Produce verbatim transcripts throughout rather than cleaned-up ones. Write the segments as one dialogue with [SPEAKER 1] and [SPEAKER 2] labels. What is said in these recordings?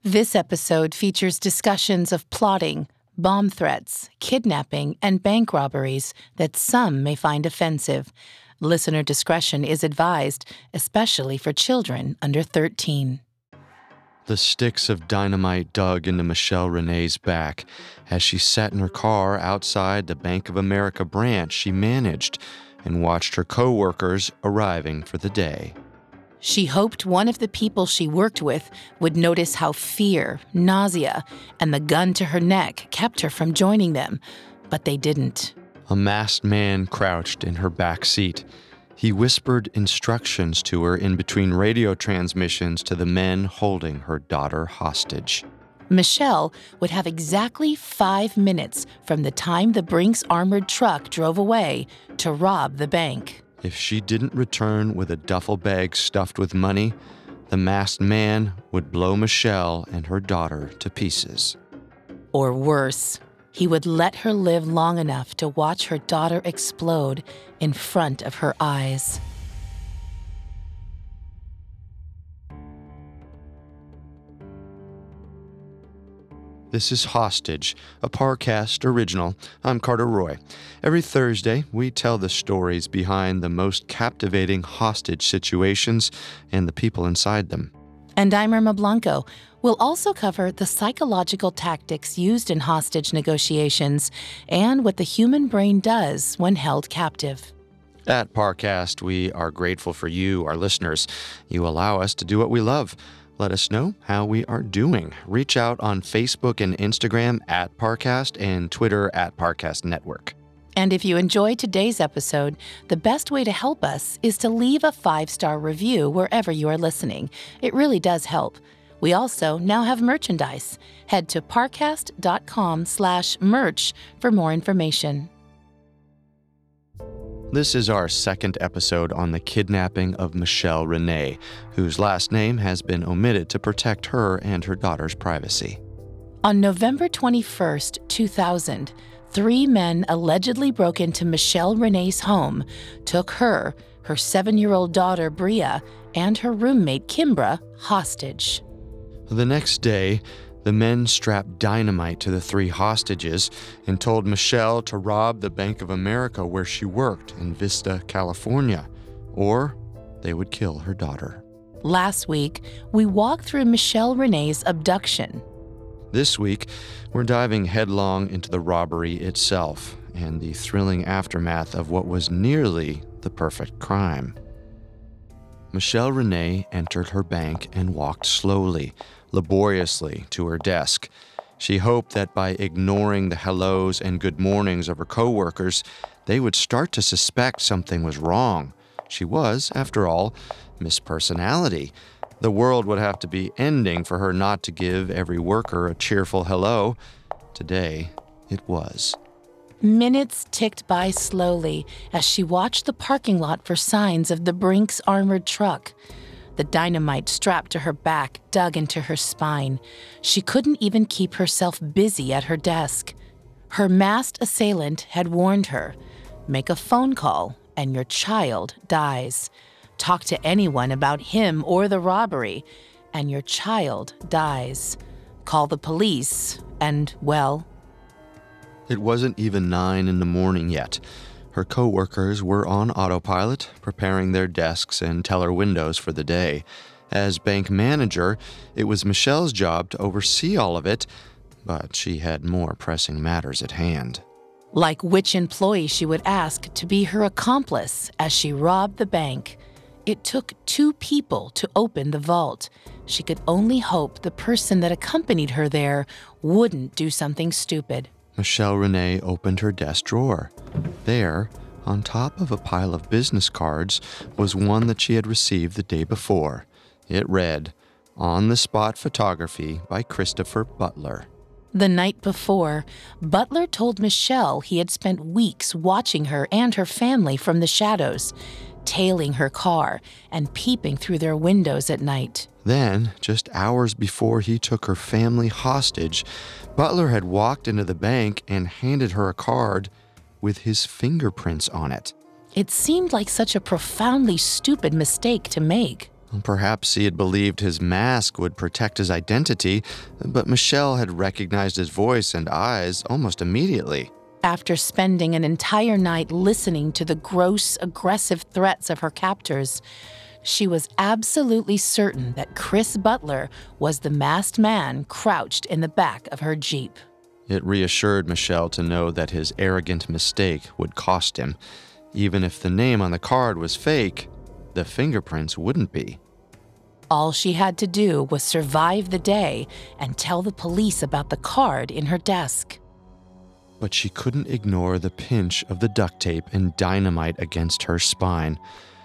[SPEAKER 1] This episode features discussions of plotting, bomb threats, kidnapping, and bank robberies that some may find offensive. Listener discretion is advised, especially for children under thirteen.
[SPEAKER 2] The sticks of dynamite dug into Michelle Renee's back as she sat in her car outside the Bank of America branch she managed and watched her co-workers arriving for the day.
[SPEAKER 1] She hoped one of the people she worked with would notice how fear, nausea, and the gun to her neck kept her from joining them, but they didn't.
[SPEAKER 2] A masked man crouched in her back seat. He whispered instructions to her in between radio transmissions to the men holding her daughter hostage.
[SPEAKER 1] Michelle would have exactly five minutes from the time the Brinks armored truck drove away to rob the bank.
[SPEAKER 2] If she didn't return with a duffel bag stuffed with money, the masked man would blow Michelle and her daughter to pieces.
[SPEAKER 1] Or worse, he would let her live long enough to watch her daughter explode in front of her eyes.
[SPEAKER 2] This is Hostage, a Parcast original. I'm Carter Roy. Every Thursday, we tell the stories behind the most captivating hostage situations and the people inside them.
[SPEAKER 1] And I'm Irma Blanco. We'll also cover the psychological tactics used in hostage negotiations and what the human brain does when held captive.
[SPEAKER 2] At Parcast, we are grateful for you, our listeners. You allow us to do what we love. Let us know how we are doing. Reach out on Facebook and Instagram at Parcast and Twitter at Parcast Network.
[SPEAKER 1] And if you enjoyed today's episode, the best way to help us is to leave a five-star review wherever you are listening. It really does help. We also now have merchandise. Head to parcast.com slash merch for more information.
[SPEAKER 2] This is our second episode on the kidnapping of Michelle Renee, whose last name has been omitted to protect her and her daughter's privacy.
[SPEAKER 1] On November twenty-first, two thousand, three men allegedly broke into Michelle Renee's home, took her, her seven-year-old daughter Bria, and her roommate Kimbra hostage.
[SPEAKER 2] The next day, the men strapped dynamite to the three hostages and told Michelle to rob the Bank of America where she worked in Vista, California, or they would kill her daughter.
[SPEAKER 1] Last week, we walked through Michelle Renee's abduction.
[SPEAKER 2] This week, we're diving headlong into the robbery itself and the thrilling aftermath of what was nearly the perfect crime. Michelle Renee entered her bank and walked slowly, laboriously to her desk. She hoped that by ignoring the hellos and good mornings of her coworkers, they would start to suspect something was wrong. She was, after all, Miss Personality. The world would have to be ending for her not to give every worker a cheerful hello. Today, it was.
[SPEAKER 1] Minutes ticked by slowly as she watched the parking lot for signs of the Brinks armored truck. The dynamite strapped to her back dug into her spine. She couldn't even keep herself busy at her desk. Her masked assailant had warned her, make a phone call and your child dies. Talk to anyone about him or the robbery, and your child dies. Call the police, and, well...
[SPEAKER 2] It wasn't even nine in the morning yet. Her co-workers were on autopilot, preparing their desks and teller windows for the day. As bank manager, it was Michelle's job to oversee all of it, but she had more pressing matters at hand.
[SPEAKER 1] Like which employee she would ask to be her accomplice as she robbed the bank. It took two people to open the vault. She could only hope the person that accompanied her there wouldn't do something stupid.
[SPEAKER 2] Michelle Renee opened her desk drawer. There, on top of a pile of business cards, was one that she had received the day before. It read, "On-the-spot photography by Christopher Butler."
[SPEAKER 1] The night before, Butler told Michelle he had spent weeks watching her and her family from the shadows, tailing her car and peeping through their windows at night.
[SPEAKER 2] Then, just hours before he took her family hostage, Butler had walked into the bank and handed her a card with his fingerprints on it.
[SPEAKER 1] It seemed like such a profoundly stupid mistake to make.
[SPEAKER 2] Perhaps he had believed his mask would protect his identity, but Michelle had recognized his voice and eyes almost immediately.
[SPEAKER 1] After spending an entire night listening to the gross, aggressive threats of her captors, she was absolutely certain that Chris Butler was the masked man crouched in the back of her Jeep.
[SPEAKER 2] It reassured Michelle to know that his arrogant mistake would cost him. Even if the name on the card was fake, the fingerprints wouldn't be.
[SPEAKER 1] All she had to do was survive the day and tell the police about the card in her desk.
[SPEAKER 2] But she couldn't ignore the pinch of the duct tape and dynamite against her spine,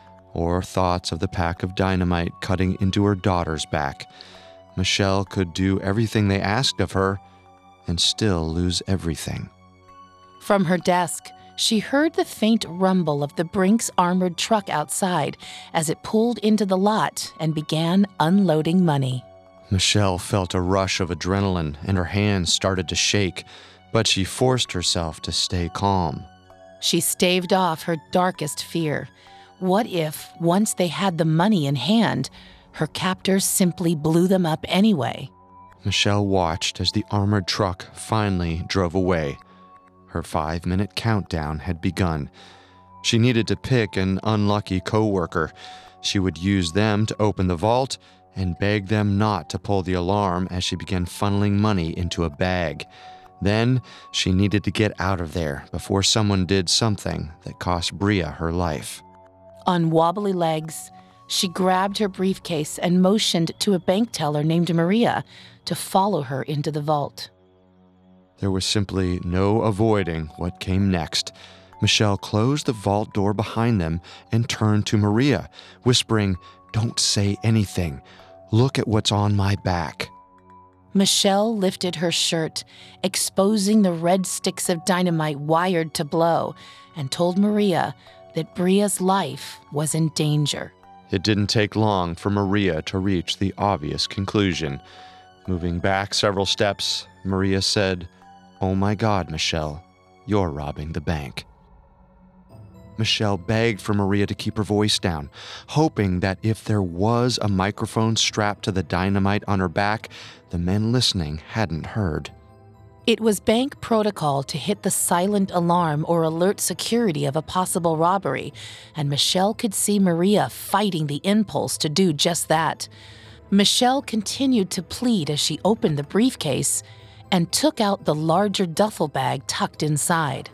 [SPEAKER 2] or thoughts of the pack of dynamite cutting into her daughter's back. Michelle could do everything they asked of her and still lose everything.
[SPEAKER 1] From her desk, she heard the faint rumble of the Brinks armored truck outside as it pulled into the lot and began unloading money.
[SPEAKER 2] Michelle felt a rush of adrenaline and her hands started to shake, but she forced herself to stay calm.
[SPEAKER 1] She staved off her darkest fear. What if, once they had the money in hand, her captors simply blew them up anyway?
[SPEAKER 2] Michelle watched as the armored truck finally drove away. Her five-minute countdown had begun. She needed to pick an unlucky coworker. She would use them to open the vault and beg them not to pull the alarm as she began funneling money into a bag. Then she needed to get out of there before someone did something that cost Bria her life.
[SPEAKER 1] On wobbly legs, she grabbed her briefcase and motioned to a bank teller named Maria to follow her into the vault.
[SPEAKER 2] There was simply no avoiding what came next. Michelle closed the vault door behind them and turned to Maria, whispering, "Don't say anything. Look at what's on my back."
[SPEAKER 1] Michelle lifted her shirt, exposing the red sticks of dynamite wired to blow, and told Maria that Bria's life was in danger.
[SPEAKER 2] It didn't take long for Maria to reach the obvious conclusion. Moving back several steps, Maria said, "Oh my God, Michelle, you're robbing the bank." Michelle begged for Maria to keep her voice down, hoping that if there was a microphone strapped to the dynamite on her back, the men listening hadn't heard.
[SPEAKER 1] It was bank protocol to hit the silent alarm or alert security of a possible robbery, and Michelle could see Maria fighting the impulse to do just that. Michelle continued to plead as she opened the briefcase and took out the larger duffel bag tucked inside.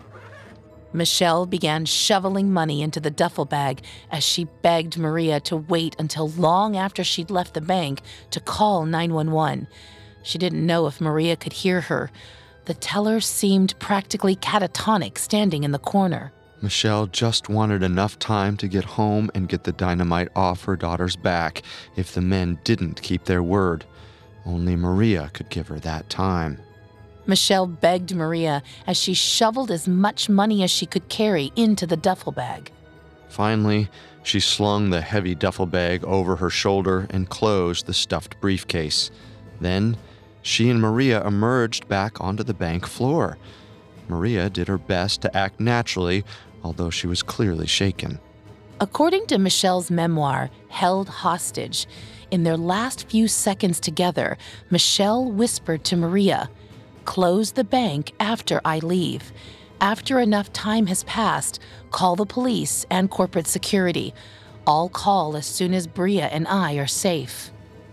[SPEAKER 1] Michelle began shoveling money into the duffel bag as she begged Maria to wait until long after she'd left the bank to call nine one one. She didn't know if Maria could hear her. The teller seemed practically catatonic standing in the corner.
[SPEAKER 2] Michelle just wanted enough time to get home and get the dynamite off her daughter's back if the men didn't keep their word. Only Maria could give her that time.
[SPEAKER 1] Michelle begged Maria as she shoveled as much money as she could carry into the duffel bag.
[SPEAKER 2] Finally, she slung the heavy duffel bag over her shoulder and closed the stuffed briefcase. Then, she and Maria emerged back onto the bank floor. Maria did her best to act naturally, although she was clearly shaken.
[SPEAKER 1] According to Michelle's memoir, Held Hostage, in their last few seconds together, Michelle whispered to Maria, "Close the bank after I leave. After enough time has passed, call the police and corporate security. I'll call as soon as Bria and I are safe."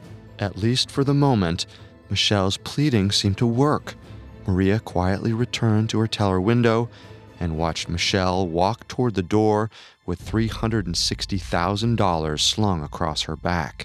[SPEAKER 2] At least for the moment, Michelle's pleading seemed to work. Maria quietly returned to her teller window and watched Michelle walk toward the door with three hundred sixty thousand dollars slung across her back.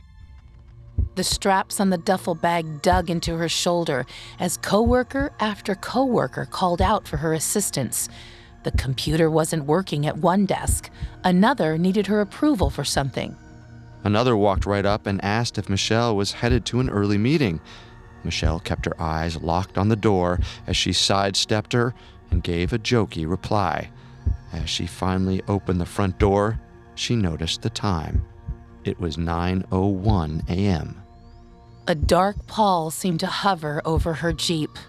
[SPEAKER 1] The straps on the duffel bag dug into her shoulder as coworker after coworker called out for her assistance. The computer wasn't working at one desk. Another needed her approval for something.
[SPEAKER 2] Another walked right up and asked if Michelle was headed to an early meeting. Michelle kept her eyes locked on the door as she sidestepped her and gave a jokey reply. As she finally opened the front door, she noticed the time. It was nine oh one a.m.
[SPEAKER 1] A dark pall seemed to hover over her Jeep.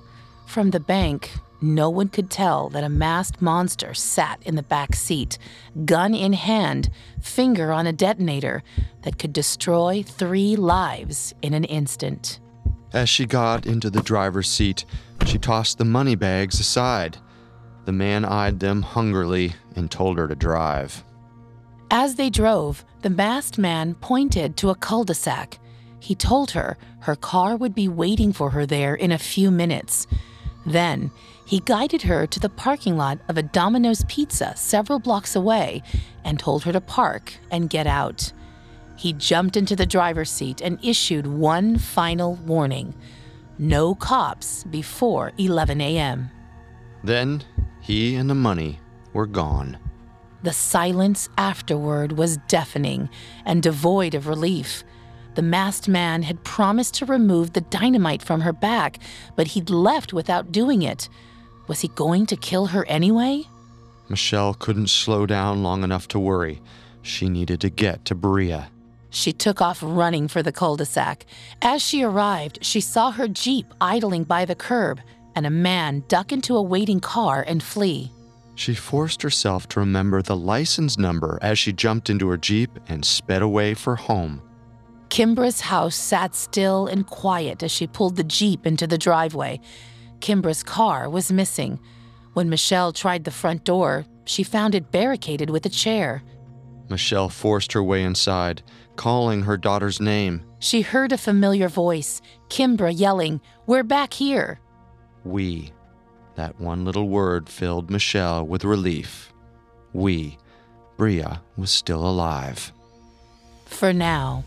[SPEAKER 1] From the bank, no one could tell that a masked monster sat in the back seat, gun in hand, finger on a detonator that could destroy three lives in an instant.
[SPEAKER 2] As she got into the driver's seat, she tossed the money bags aside. The man eyed them hungrily and told her to drive.
[SPEAKER 1] As they drove, the masked man pointed to a cul-de-sac. He told her her car would be waiting for her there in a few minutes. Then, he guided her to the parking lot of a Domino's Pizza several blocks away and told her to park and get out. He jumped into the driver's seat and issued one final warning: no cops before eleven a.m.
[SPEAKER 2] Then, he and the money were gone.
[SPEAKER 1] The silence afterward was deafening and devoid of relief. The masked man had promised to remove the dynamite from her back, but he'd left without doing it. Was he going to kill her anyway?
[SPEAKER 2] Michelle couldn't slow down long enough to worry. She needed to get to Bria.
[SPEAKER 1] She took off running for the cul-de-sac. As she arrived, she saw her Jeep idling by the curb and a man duck into a waiting car and flee.
[SPEAKER 2] She forced herself to remember the license number as she jumped into her Jeep and sped away for home.
[SPEAKER 1] Kimbra's house sat still and quiet as she pulled the Jeep into the driveway. Kimbra's car was missing. When Michelle tried the front door, she found it barricaded with a chair.
[SPEAKER 2] Michelle forced her way inside, calling her daughter's name.
[SPEAKER 1] She heard a familiar voice, Kimbra yelling, "We're back here."
[SPEAKER 2] We. That one little word filled Michelle with relief. We. Bria was still alive.
[SPEAKER 1] For now.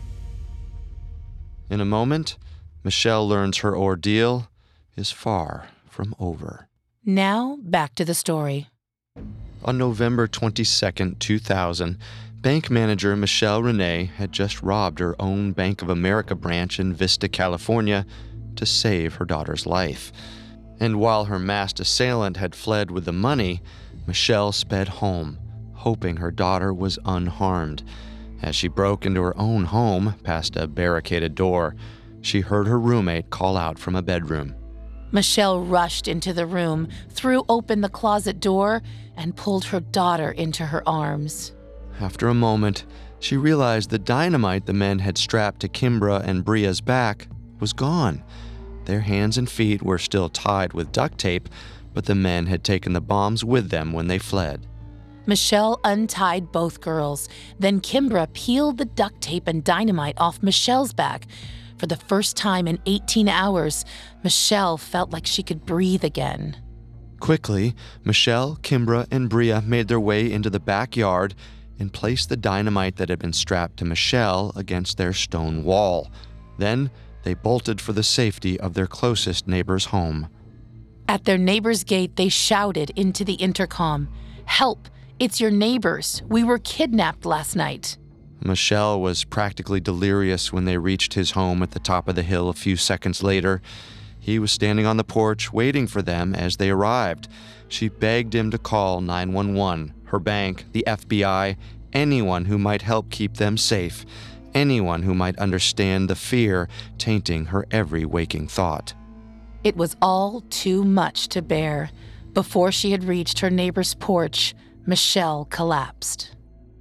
[SPEAKER 2] In a moment, Michelle learns her ordeal is far from over.
[SPEAKER 1] Now, back to the story.
[SPEAKER 2] On November twenty-second, two thousand, bank manager Michelle Renee had just robbed her own Bank of America branch in Vista, California, to save her daughter's life. And while her masked assailant had fled with the money, Michelle sped home, hoping her daughter was unharmed. As she broke into her own home past a barricaded door, she heard her roommate call out from a bedroom.
[SPEAKER 1] Michelle rushed into the room, threw open the closet door, and pulled her daughter into her arms.
[SPEAKER 2] After a moment, she realized the dynamite the men had strapped to Kimbra and Bria's back was gone. Their hands and feet were still tied with duct tape, but the men had taken the bombs with them when they fled.
[SPEAKER 1] Michelle untied both girls. Then Kimbra peeled the duct tape and dynamite off Michelle's back. For the first time in eighteen hours, Michelle felt like she could breathe again.
[SPEAKER 2] Quickly, Michelle, Kimbra, and Bria made their way into the backyard and placed the dynamite that had been strapped to Michelle against their stone wall. Then they bolted for the safety of their closest neighbor's home.
[SPEAKER 1] At their neighbor's gate, they shouted into the intercom, "Help! It's your neighbors. We were kidnapped last night."
[SPEAKER 2] Michelle was practically delirious when they reached his home at the top of the hill a few seconds later. He was standing on the porch waiting for them as they arrived. She begged him to call nine one one, her bank, the F B I, anyone who might help keep them safe, anyone who might understand the fear tainting her every waking thought.
[SPEAKER 1] It was all too much to bear. Before she had reached her neighbor's porch, Michelle collapsed.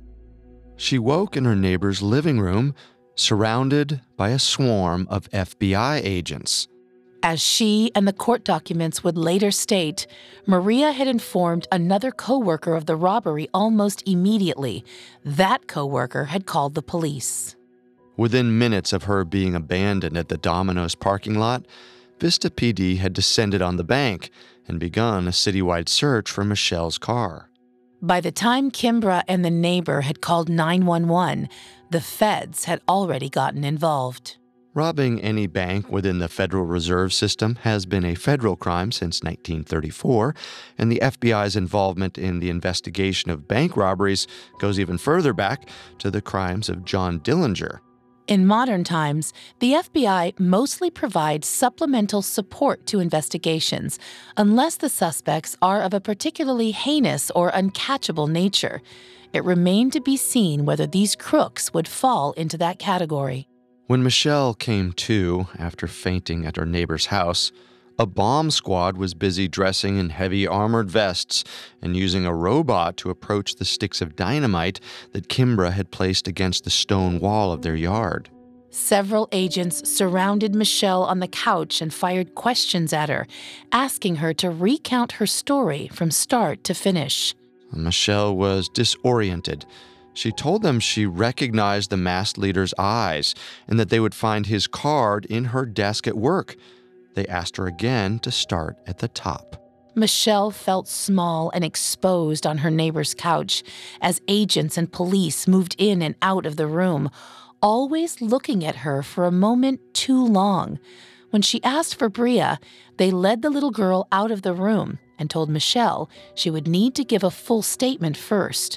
[SPEAKER 2] She woke in her neighbor's living room, surrounded by a swarm of F B I agents.
[SPEAKER 1] As she and the court documents would later state, Maria had informed another co-worker of the robbery almost immediately. That co-worker had called the police.
[SPEAKER 2] Within minutes of her being abandoned at the Domino's parking lot, Vista P D had descended on the bank and begun a citywide search for Michelle's car.
[SPEAKER 1] By the time Kimbra and the neighbor had called nine one one, the feds had already gotten involved.
[SPEAKER 2] Robbing any bank within the Federal Reserve System has been a federal crime since nineteen thirty-four, and the F B I's involvement in the investigation of bank robberies goes even further back to the crimes of John Dillinger.
[SPEAKER 1] In modern times, the F B I mostly provides supplemental support to investigations, unless the suspects are of a particularly heinous or uncatchable nature. It remained to be seen whether these crooks would fall into that category.
[SPEAKER 2] When Michelle came to after fainting at her neighbor's house, A bomb squad was busy dressing in heavy armored vests and using a robot to approach the sticks of dynamite that Kimbra had placed against the stone wall of their yard.
[SPEAKER 1] Several agents surrounded Michelle on the couch and fired questions at her, asking her to recount her story from start to finish.
[SPEAKER 2] Michelle was disoriented. She told them she recognized the masked leader's eyes and that they would find his card in her desk at work. They asked her again to start at the top.
[SPEAKER 1] Michelle felt small and exposed on her neighbor's couch as agents and police moved in and out of the room, always looking at her for a moment too long. When she asked for Bria, they led the little girl out of the room and told Michelle she would need to give a full statement first.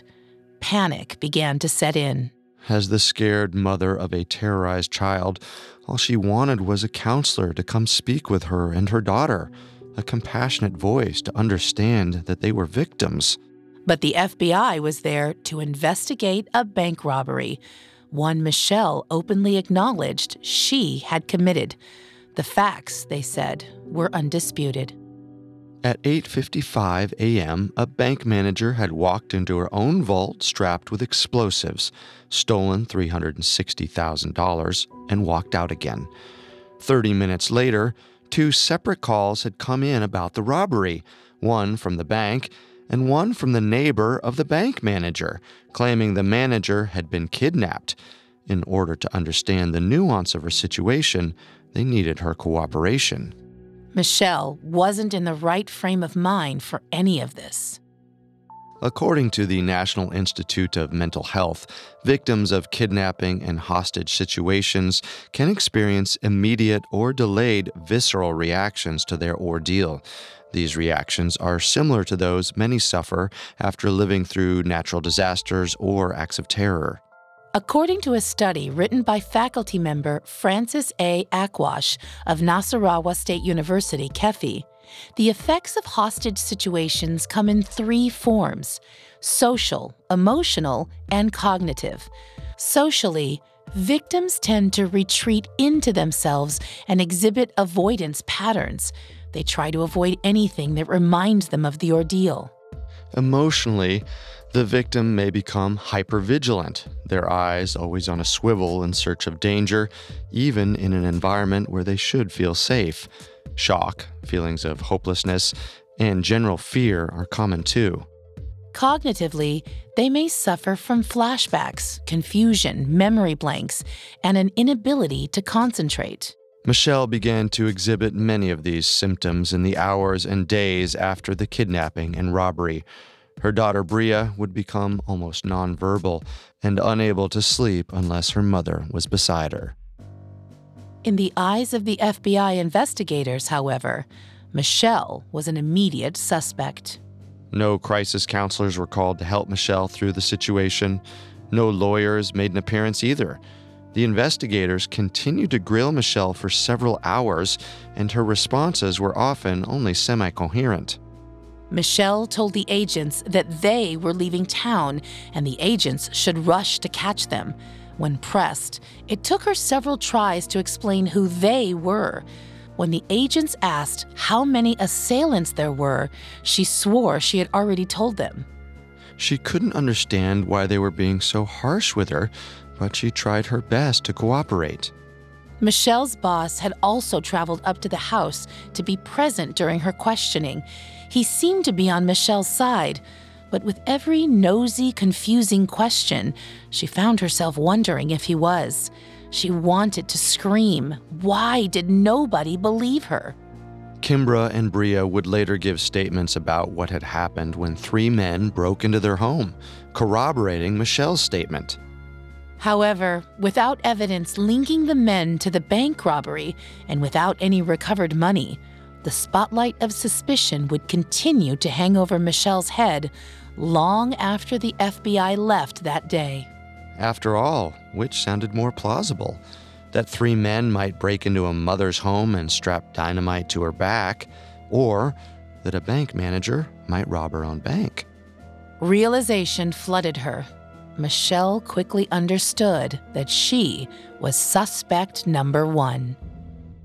[SPEAKER 1] Panic began to set in.
[SPEAKER 2] As the scared mother of a terrorized child, all she wanted was a counselor to come speak with her and her daughter, a compassionate voice to understand that they were victims.
[SPEAKER 1] But the F B I was there to investigate a bank robbery, one Michelle openly acknowledged she had committed. The facts, they said, were undisputed.
[SPEAKER 2] At eight fifty-five a.m., a bank manager had walked into her own vault strapped with explosives, stolen three hundred sixty thousand dollars, and walked out again. Thirty minutes later, two separate calls had come in about the robbery, one from the bank and one from the neighbor of the bank manager, claiming the manager had been kidnapped. In order to understand the nuance of her situation, they needed her cooperation.
[SPEAKER 1] Michelle wasn't in the right frame of mind for any of this.
[SPEAKER 2] According to the National Institute of Mental Health, victims of kidnapping and hostage situations can experience immediate or delayed visceral reactions to their ordeal. These reactions are similar to those many suffer after living through natural disasters or acts of terror.
[SPEAKER 1] According to a study written by faculty member Francis A. Akwash of Nasarawa State University, Kefi, the effects of hostage situations come in three forms: social, emotional, and cognitive. Socially, victims tend to retreat into themselves and exhibit avoidance patterns. They try to avoid anything that reminds them of the ordeal.
[SPEAKER 2] Emotionally, the victim may become hypervigilant, their eyes always on a swivel in search of danger, even in an environment where they should feel safe. Shock, feelings of hopelessness, and general fear are common too.
[SPEAKER 1] Cognitively, they may suffer from flashbacks, confusion, memory blanks, and an inability to concentrate.
[SPEAKER 2] Michelle began to exhibit many of these symptoms in the hours and days after the kidnapping and robbery. Her daughter Bria would become almost nonverbal and unable to sleep unless her mother was beside her.
[SPEAKER 1] In the eyes of the F B I investigators, however, Michelle was an immediate suspect.
[SPEAKER 2] No crisis counselors were called to help Michelle through the situation. No lawyers made an appearance either. The investigators continued to grill Michelle for several hours, and her responses were often only semi-coherent.
[SPEAKER 1] Michelle told the agents that they were leaving town and the agents should rush to catch them. When pressed, it took her several tries to explain who they were. When the agents asked how many assailants there were, she swore she had already told them.
[SPEAKER 2] She couldn't understand why they were being so harsh with her, but she tried her best to cooperate.
[SPEAKER 1] Michelle's boss had also traveled up to the house to be present during her questioning. He seemed to be on Michelle's side, but with every nosy, confusing question, she found herself wondering if he was. She wanted to scream. Why did nobody believe her?
[SPEAKER 2] Kimbra and Bria would later give statements about what had happened when three men broke into their home, corroborating Michelle's statement.
[SPEAKER 1] However, without evidence linking the men to the bank robbery and without any recovered money, the spotlight of suspicion would continue to hang over Michelle's head long after the F B I left that day.
[SPEAKER 2] After all, which sounded more plausible? That three men might break into a mother's home and strap dynamite to her back, or that a bank manager might rob her own bank.
[SPEAKER 1] Realization flooded her. Michelle quickly understood that she was suspect number one.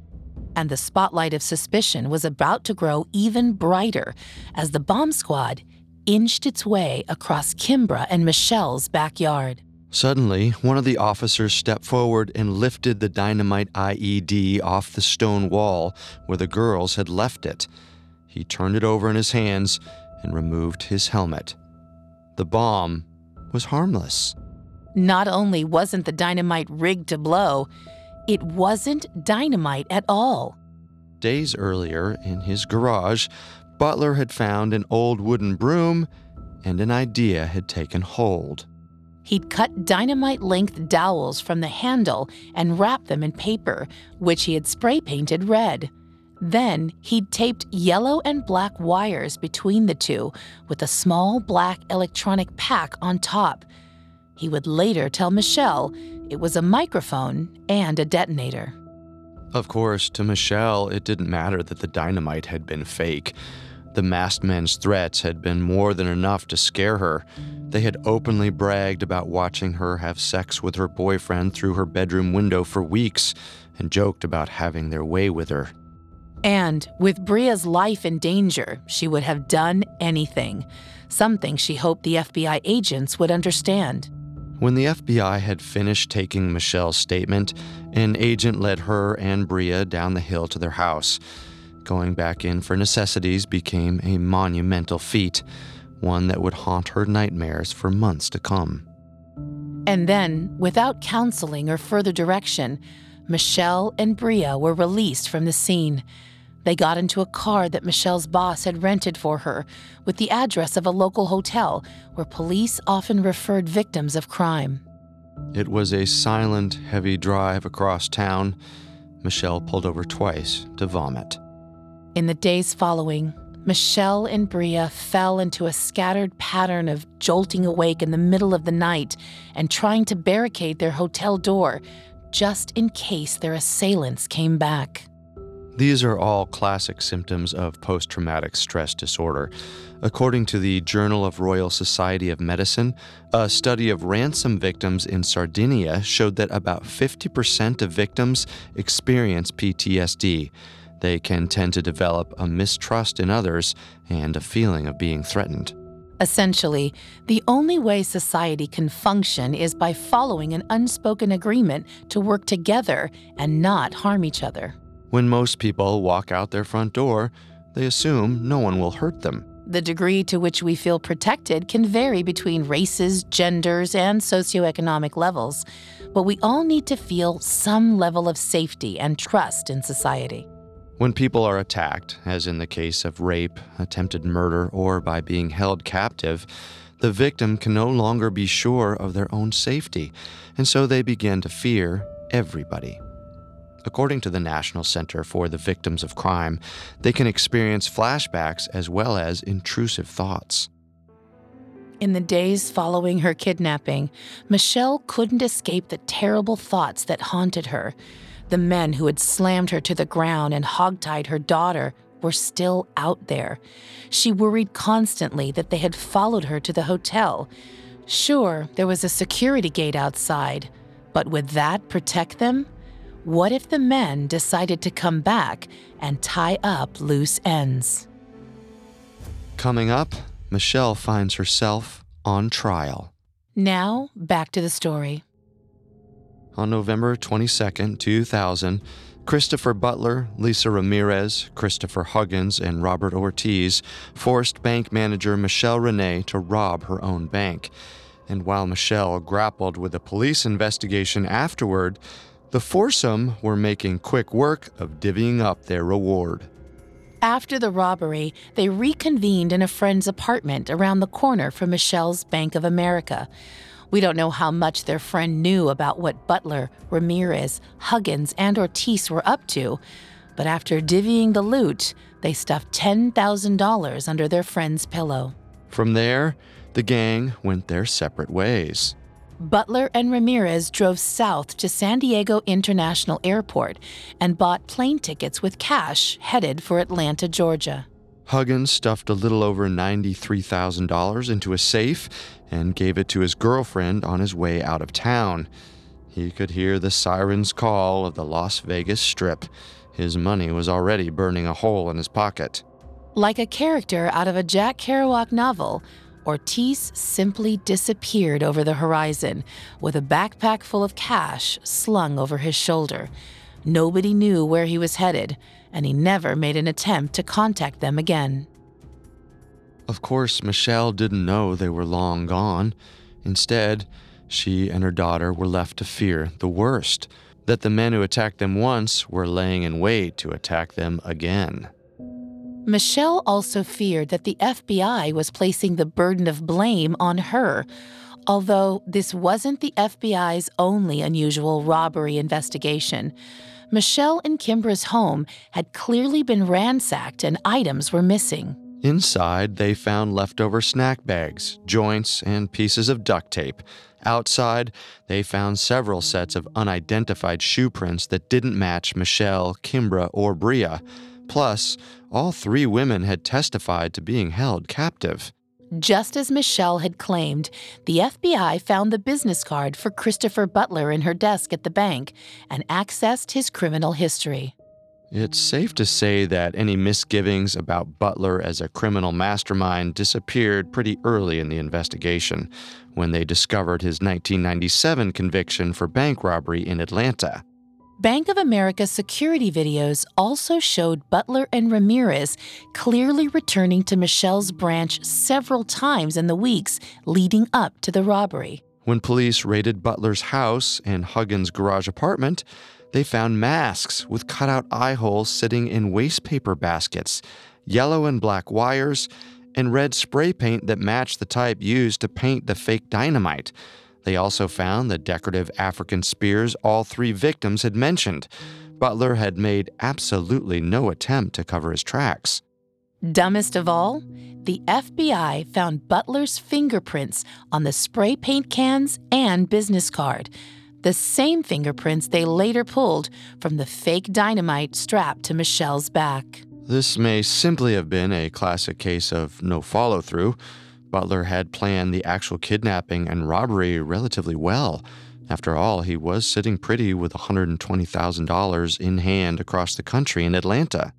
[SPEAKER 1] And the spotlight of suspicion was about to grow even brighter as the bomb squad inched its way across Kimbra and Michelle's backyard.
[SPEAKER 2] Suddenly, one of the officers stepped forward and lifted the dynamite I E D off the stone wall where the girls had left it. He turned it over in his hands and removed his helmet. The bomb was harmless.
[SPEAKER 1] Not only wasn't the dynamite rigged to blow, it wasn't dynamite at all.
[SPEAKER 2] Days earlier, in his garage, Butler had found an old wooden broom, and an idea had taken hold.
[SPEAKER 1] He'd cut dynamite-length dowels from the handle and wrapped them in paper, which he had spray-painted red. Then he'd taped yellow and black wires between the two with a small black electronic pack on top. He would later tell Michelle it was a microphone and a detonator.
[SPEAKER 2] Of course, to Michelle, it didn't matter that the dynamite had been fake. The masked men's threats had been more than enough to scare her. They had openly bragged about watching her have sex with her boyfriend through her bedroom window for weeks and joked about having their way with her.
[SPEAKER 1] And with Bria's life in danger, she would have done anything, something she hoped the F B I agents would understand.
[SPEAKER 2] When the F B I had finished taking Michelle's statement, an agent led her and Bria down the hill to their house. Going back in for necessities became a monumental feat, one that would haunt her nightmares for months to come.
[SPEAKER 1] And then, without counseling or further direction, Michelle and Bria were released from the scene. They got into a car that Michelle's boss had rented for her, with the address of a local hotel where police often referred victims of crime.
[SPEAKER 2] It was a silent, heavy drive across town. Michelle pulled over twice to vomit.
[SPEAKER 1] In the days following, Michelle and Bria fell into a scattered pattern of jolting awake in the middle of the night and trying to barricade their hotel door just in case their assailants came back.
[SPEAKER 2] These are all classic symptoms of post-traumatic stress disorder. According to the Journal of Royal Society of Medicine, a study of ransom victims in Sardinia showed that about fifty percent of victims experience P T S D. They can tend to develop a mistrust in others and a feeling of being threatened.
[SPEAKER 1] Essentially, the only way society can function is by following an unspoken agreement to work together and not harm each other.
[SPEAKER 2] When most people walk out their front door, they assume no one will hurt them.
[SPEAKER 1] The degree to which we feel protected can vary between races, genders, and socioeconomic levels, but we all need to feel some level of safety and trust in society.
[SPEAKER 2] When people are attacked, as in the case of rape, attempted murder, or by being held captive, the victim can no longer be sure of their own safety, and so they begin to fear everybody. According to the National Center for the Victims of Crime, they can experience flashbacks as well as intrusive thoughts.
[SPEAKER 1] In the days following her kidnapping, Michelle couldn't escape the terrible thoughts that haunted her. The men who had slammed her to the ground and hogtied her daughter were still out there. She worried constantly that they had followed her to the hotel. Sure, there was a security gate outside, but would that protect them? What if the men decided to come back and tie up loose ends?
[SPEAKER 2] Coming up, Michelle finds herself on trial.
[SPEAKER 1] Now, back to the story.
[SPEAKER 2] On November twenty-second, two thousand, Christopher Butler, Lisa Ramirez, Christopher Huggins, and Robert Ortiz forced bank manager Michelle Renee to rob her own bank. And while Michelle grappled with a police investigation afterward, the foursome were making quick work of divvying up their reward.
[SPEAKER 1] After the robbery, they reconvened in a friend's apartment around the corner from Michelle's Bank of America. We don't know how much their friend knew about what Butler, Ramirez, Huggins, and Ortiz were up to, but after divvying the loot, they stuffed ten thousand dollars under their friend's pillow.
[SPEAKER 2] From there, the gang went their separate ways.
[SPEAKER 1] Butler and Ramirez drove south to San Diego International Airport and bought plane tickets with cash headed for Atlanta, Georgia.
[SPEAKER 2] Huggins stuffed a little over ninety-three thousand dollars into a safe and gave it to his girlfriend on his way out of town. He could hear the siren's call of the Las Vegas Strip. His money was already burning a hole in his pocket.
[SPEAKER 1] Like a character out of a Jack Kerouac novel, Ortiz simply disappeared over the horizon with a backpack full of cash slung over his shoulder. Nobody knew where he was headed, and he never made an attempt to contact them again.
[SPEAKER 2] Of course, Michelle didn't know they were long gone. Instead, she and her daughter were left to fear the worst, that the men who attacked them once were laying in wait to attack them again.
[SPEAKER 1] Michelle also feared that the F B I was placing the burden of blame on her, although this wasn't the F B I's only unusual robbery investigation. Michelle and Kimbra's home had clearly been ransacked and items were missing.
[SPEAKER 2] Inside, they found leftover snack bags, joints, and pieces of duct tape. Outside, they found several sets of unidentified shoe prints that didn't match Michelle, Kimbra, or Bria. Plus, all three women had testified to being held captive.
[SPEAKER 1] Just as Michelle had claimed, the F B I found the business card for Christopher Butler in her desk at the bank and accessed his criminal history.
[SPEAKER 2] It's safe to say that any misgivings about Butler as a criminal mastermind disappeared pretty early in the investigation, when they discovered his nineteen ninety-seven conviction for bank robbery in Atlanta.
[SPEAKER 1] Bank of America security videos also showed Butler and Ramirez clearly returning to Michelle's branch several times in the weeks leading up to the robbery.
[SPEAKER 2] When police raided Butler's house and Huggins' garage apartment, they found masks with cutout eye holes sitting in waste paper baskets, yellow and black wires, and red spray paint that matched the type used to paint the fake dynamite. They also found the decorative African spears all three victims had mentioned. Butler had made absolutely no attempt to cover his tracks.
[SPEAKER 1] Dumbest of all, the F B I found Butler's fingerprints on the spray paint cans and business card, the same fingerprints they later pulled from the fake dynamite strapped to Michelle's back.
[SPEAKER 2] This may simply have been a classic case of no follow-through. Butler had planned the actual kidnapping and robbery relatively well. After all, he was sitting pretty with one hundred twenty thousand dollars in hand across the country in Atlanta.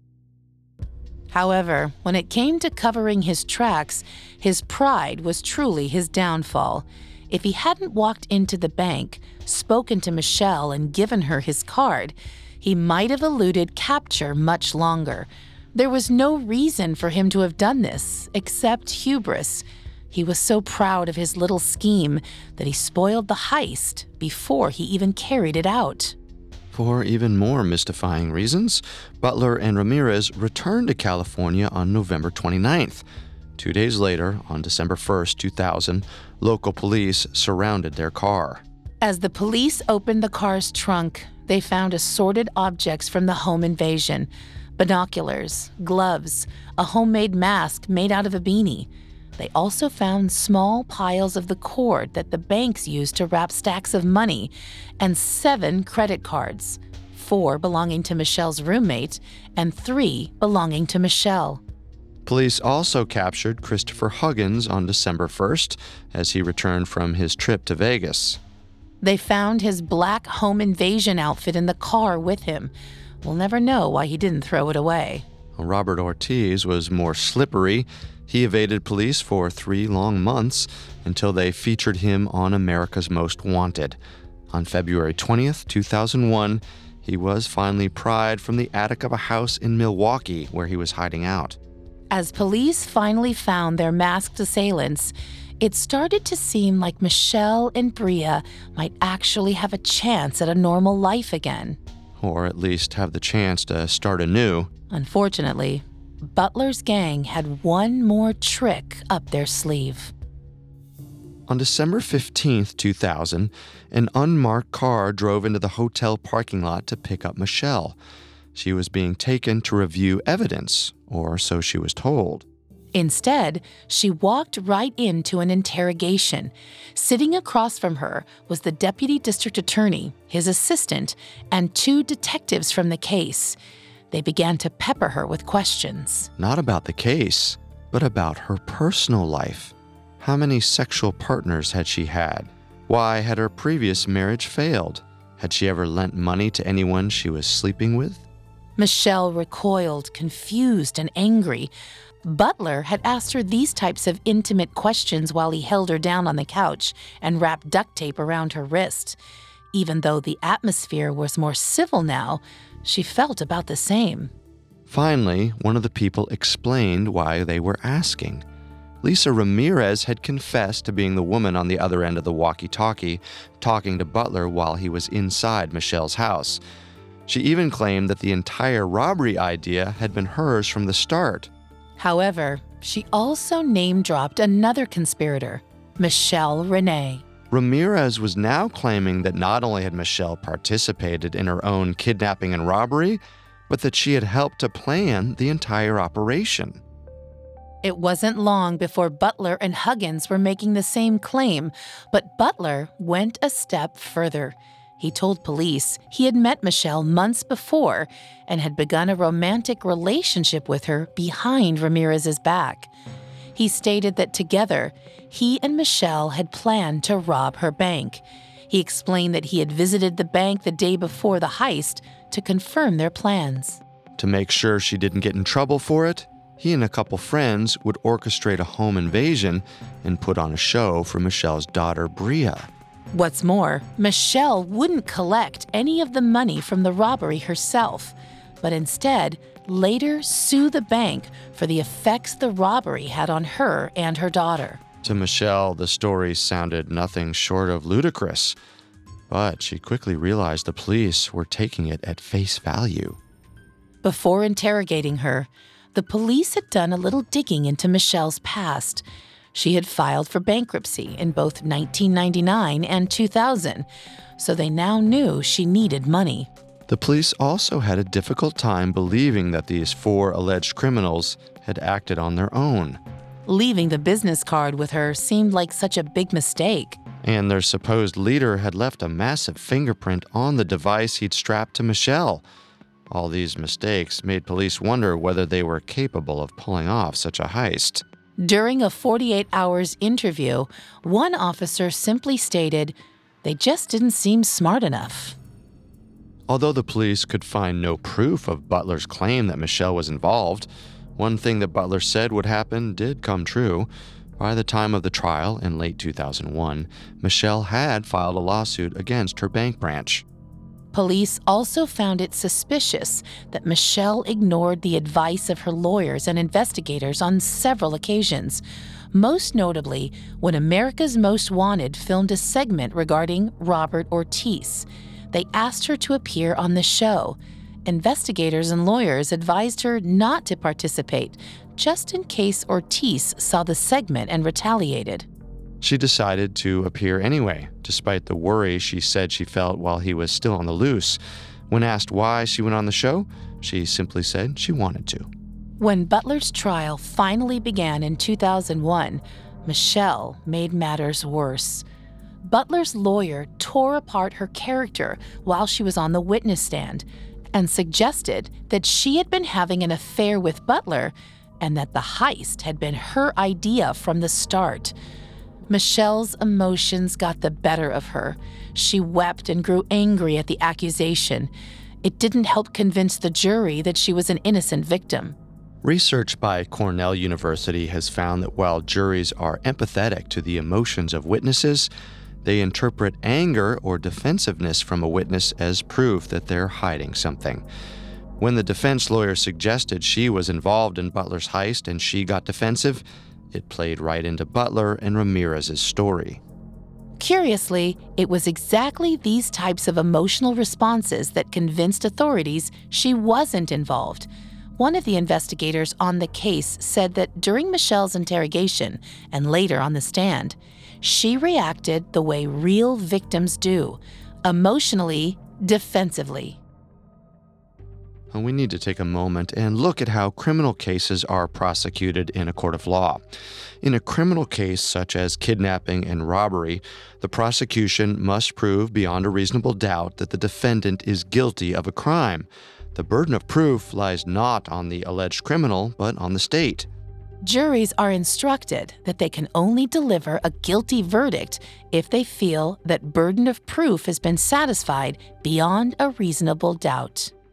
[SPEAKER 1] However, when it came to covering his tracks, his pride was truly his downfall. If he hadn't walked into the bank, spoken to Michelle, and given her his card, he might have eluded capture much longer. There was no reason for him to have done this, except hubris. He was so proud of his little scheme that he spoiled the heist before he even carried it out.
[SPEAKER 2] For even more mystifying reasons, Butler and Ramirez returned to California on November twenty-ninth. Two days later, on December first, two thousand, local police surrounded their car.
[SPEAKER 1] As the police opened the car's trunk, they found assorted objects from the home invasion: binoculars, gloves, a homemade mask made out of a beanie. They also found small piles of the cord that the banks used to wrap stacks of money, and seven credit cards, four belonging to Michelle's roommate and three belonging to Michelle.
[SPEAKER 2] Police also captured Christopher Huggins on December first as he returned from his trip to Vegas.
[SPEAKER 1] They found his black home invasion outfit in the car with him. We'll never know why he didn't throw it away.
[SPEAKER 2] Robert Ortiz was more slippery. He evaded police for three long months until they featured him on America's Most Wanted. On February twentieth, two thousand one, he was finally pried from the attic of a house in Milwaukee where he was hiding out.
[SPEAKER 1] As police finally found their masked assailants, it started to seem like Michelle and Bria might actually have a chance at a normal life again.
[SPEAKER 2] Or at least have the chance to start anew.
[SPEAKER 1] Unfortunately, Butler's gang had one more trick up their sleeve.
[SPEAKER 2] On December fifteenth, two thousand, an unmarked car drove into the hotel parking lot to pick up Michelle. She was being taken to review evidence, or so she was told.
[SPEAKER 1] Instead, she walked right into an interrogation. Sitting across from her was the deputy district attorney, his assistant, and two detectives from the case. They began to pepper her with questions.
[SPEAKER 2] Not about the case, but about her personal life. How many sexual partners had she had? Why had her previous marriage failed? Had she ever lent money to anyone she was sleeping with?
[SPEAKER 1] Michelle recoiled, confused and angry. Butler had asked her these types of intimate questions while he held her down on the couch and wrapped duct tape around her wrist. Even though the atmosphere was more civil now, she felt about the same.
[SPEAKER 2] Finally, one of the people explained why they were asking. Lisa Ramirez had confessed to being the woman on the other end of the walkie-talkie, talking to Butler while he was inside Michelle's house. She even claimed that the entire robbery idea had been hers from the start.
[SPEAKER 1] However, she also name-dropped another conspirator, Michelle Renee.
[SPEAKER 2] Ramirez was now claiming that not only had Michelle participated in her own kidnapping and robbery, but that she had helped to plan the entire operation.
[SPEAKER 1] It wasn't long before Butler and Huggins were making the same claim, but Butler went a step further. He told police he had met Michelle months before and had begun a romantic relationship with her behind Ramirez's back. He stated that together, he and Michelle had planned to rob her bank. He explained that he had visited the bank the day before the heist to confirm their plans.
[SPEAKER 2] To make sure she didn't get in trouble for it, he and a couple friends would orchestrate a home invasion and put on a show for Michelle's daughter, Bria.
[SPEAKER 1] What's more, Michelle wouldn't collect any of the money from the robbery herself, but instead later sue the bank for the effects the robbery had on her and her daughter.
[SPEAKER 2] To Michelle, the story sounded nothing short of ludicrous, but she quickly realized the police were taking it at face value.
[SPEAKER 1] Before interrogating her, the police had done a little digging into Michelle's past. She had filed for bankruptcy in both nineteen ninety-nine and two thousand, so they now knew she needed money.
[SPEAKER 2] The police also had a difficult time believing that these four alleged criminals had acted on their own.
[SPEAKER 1] Leaving the business card with her seemed like such a big mistake.
[SPEAKER 2] And their supposed leader had left a massive fingerprint on the device he'd strapped to Michelle. All these mistakes made police wonder whether they were capable of pulling off such a heist.
[SPEAKER 1] During a forty-eight hours interview, one officer simply stated, "They just didn't seem smart enough."
[SPEAKER 2] Although the police could find no proof of Butler's claim that Michelle was involved, one thing that Butler said would happen did come true. By the time of the trial in late two thousand one, Michelle had filed a lawsuit against her bank branch.
[SPEAKER 1] Police also found it suspicious that Michelle ignored the advice of her lawyers and investigators on several occasions, most notably when America's Most Wanted filmed a segment regarding Robert Ortiz. They asked her to appear on the show. Investigators and lawyers advised her not to participate, just in case Ortiz saw the segment and retaliated.
[SPEAKER 2] She decided to appear anyway, despite the worry she said she felt while he was still on the loose. When asked why she went on the show, she simply said she wanted to.
[SPEAKER 1] When Butler's trial finally began in two thousand one, Michelle made matters worse. Butler's lawyer tore apart her character while she was on the witness stand and suggested that she had been having an affair with Butler and that the heist had been her idea from the start. Michelle's emotions got the better of her. She wept and grew angry at the accusation. It didn't help convince the jury that she was an innocent victim.
[SPEAKER 2] Research by Cornell University has found that while juries are empathetic to the emotions of witnesses, they interpret anger or defensiveness from a witness as proof that they're hiding something. When the defense lawyer suggested she was involved in Butler's heist and she got defensive, it played right into Butler and Ramirez's story.
[SPEAKER 1] Curiously, it was exactly these types of emotional responses that convinced authorities she wasn't involved. One of the investigators on the case said that during Michelle's interrogation and later on the stand, she reacted the way real victims do, emotionally, defensively.
[SPEAKER 2] We need to take a moment and look at how criminal cases are prosecuted in a court of law. In a criminal case such as kidnapping and robbery, the prosecution must prove beyond a reasonable doubt that the defendant is guilty of a crime. The burden of proof lies not on the alleged criminal, but on the state.
[SPEAKER 1] Juries are instructed that they can only deliver a guilty verdict if they feel that burden of proof has been satisfied beyond a reasonable doubt.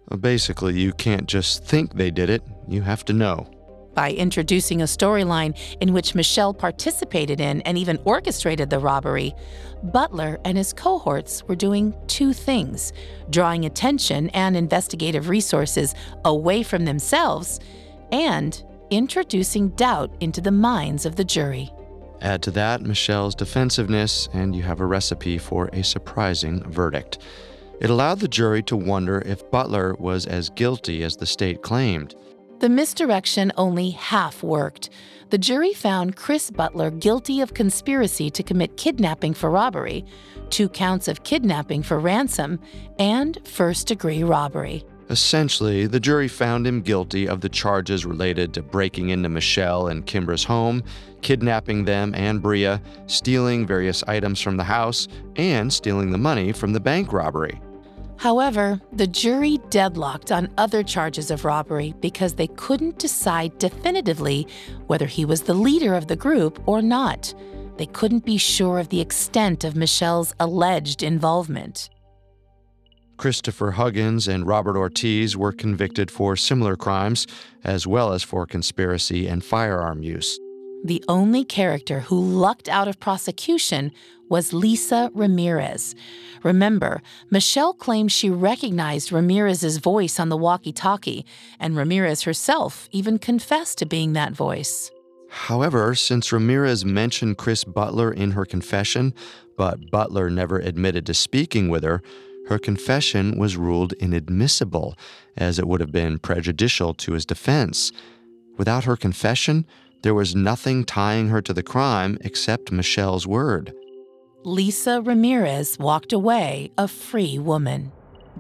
[SPEAKER 2] Basically, you can't just think they did it, you have to know.
[SPEAKER 1] By introducing a storyline in which Michelle participated in and even orchestrated the robbery, Butler and his cohorts were doing two things: drawing attention and investigative resources away from themselves and introducing doubt into the minds of the jury.
[SPEAKER 2] Add to that Michelle's defensiveness, and you have a recipe for a surprising verdict. It allowed the jury to wonder if Butler was as guilty as the state claimed.
[SPEAKER 1] The misdirection only half worked. The jury found Chris Butler guilty of conspiracy to commit kidnapping for robbery, two counts of kidnapping for ransom, and first-degree robbery.
[SPEAKER 2] Essentially, the jury found him guilty of the charges related to breaking into Michelle and Kimbra's home, kidnapping them and Bria, stealing various items from the house, and stealing the money from the bank robbery.
[SPEAKER 1] However, the jury deadlocked on other charges of robbery because they couldn't decide definitively whether he was the leader of the group or not. They couldn't be sure of the extent of Michelle's alleged involvement.
[SPEAKER 2] Christopher Huggins and Robert Ortiz were convicted for similar crimes, as well as for conspiracy and firearm use.
[SPEAKER 1] The only character who lucked out of prosecution was Lisa Ramirez. Remember, Michelle claimed she recognized Ramirez's voice on the walkie-talkie, and Ramirez herself even confessed to being that voice.
[SPEAKER 2] However, since Ramirez mentioned Chris Butler in her confession, but Butler never admitted to speaking with her, her confession was ruled inadmissible, as it would have been prejudicial to his defense. Without her confession, there was nothing tying her to the crime except Michelle's word.
[SPEAKER 1] Lisa Ramirez walked away a free woman.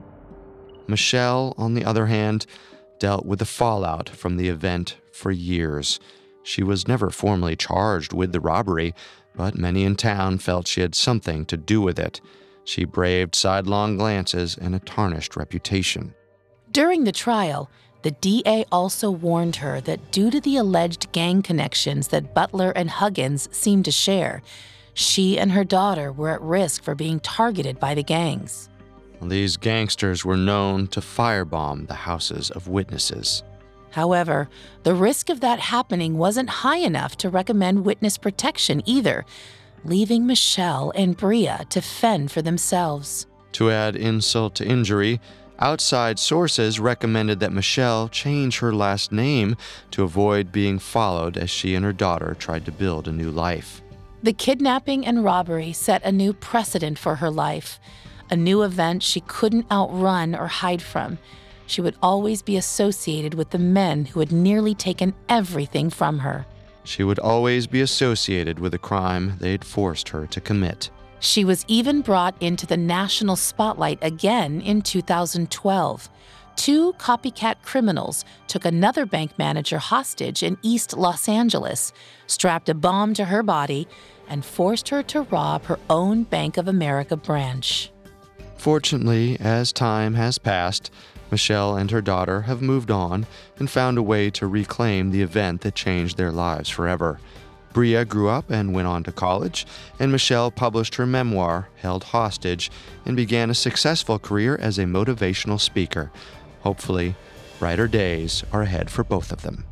[SPEAKER 2] Michelle, on the other hand, dealt with the fallout from the event for years. She was never formally charged with the robbery, but many in town felt she had something to do with it. She braved sidelong glances and a tarnished reputation.
[SPEAKER 1] During the trial, the D A also warned her that due to the alleged gang connections that Butler and Huggins seemed to share, she and her daughter were at risk for being targeted by the gangs.
[SPEAKER 2] These gangsters were known to firebomb the houses of witnesses.
[SPEAKER 1] However, the risk of that happening wasn't high enough to recommend witness protection either, leaving Michelle and Bria to fend for themselves.
[SPEAKER 2] To add insult to injury, outside sources recommended that Michelle change her last name to avoid being followed as she and her daughter tried to build a new life.
[SPEAKER 1] The kidnapping and robbery set a new precedent for her life, a new event she couldn't outrun or hide from. She would always be associated with the men who had nearly taken everything from her.
[SPEAKER 2] She would always be associated with the crime they'd forced her to commit.
[SPEAKER 1] She was even brought into the national spotlight again in two thousand twelve. Two copycat criminals took another bank manager hostage in East Los Angeles, strapped a bomb to her body, and forced her to rob her own Bank of America branch.
[SPEAKER 2] Fortunately, as time has passed, Michelle and her daughter have moved on and found a way to reclaim the event that changed their lives forever. Bria grew up and went on to college, and Michelle published her memoir, Held Hostage, and began a successful career as a motivational speaker. Hopefully, brighter days are ahead for both of them.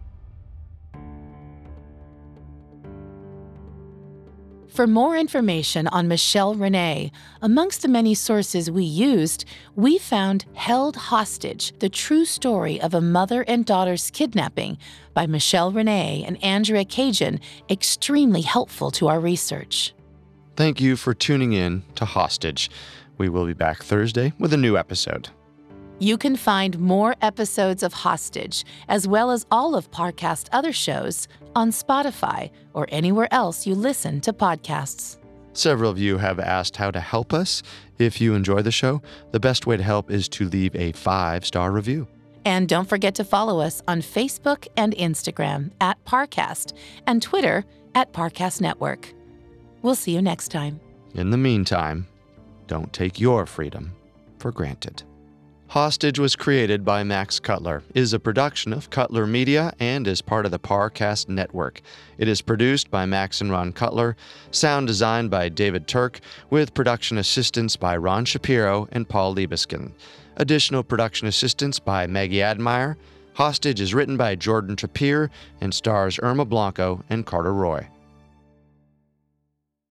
[SPEAKER 1] For more information on Michelle Renee, amongst the many sources we used, we found Held Hostage, the true story of a mother and daughter's kidnapping by Michelle Renee and Andrea Cajun, extremely helpful to our research.
[SPEAKER 2] Thank you for tuning in to Hostage. We will be back Thursday with a new episode.
[SPEAKER 1] You can find more episodes of Hostage, as well as all of Parcast's other shows, on Spotify or anywhere else you listen to podcasts.
[SPEAKER 2] Several of you have asked how to help us. If you enjoy the show, the best way to help is to leave a five-star review.
[SPEAKER 1] And don't forget to follow us on Facebook and Instagram at Parcast and Twitter at Parcast Network. We'll see you next time.
[SPEAKER 2] In the meantime, don't take your freedom for granted. Hostage was created by Max Cutler, is a production of Cutler Media, and is part of the Parcast Network. It is produced by Max and Ron Cutler, sound designed by David Turk, with production assistance by Ron Shapiro and Paul Liebeskin. Additional production assistance by Maggie Admire. Hostage is written by Jordan Trappier and stars Irma Blanco and Carter Roy.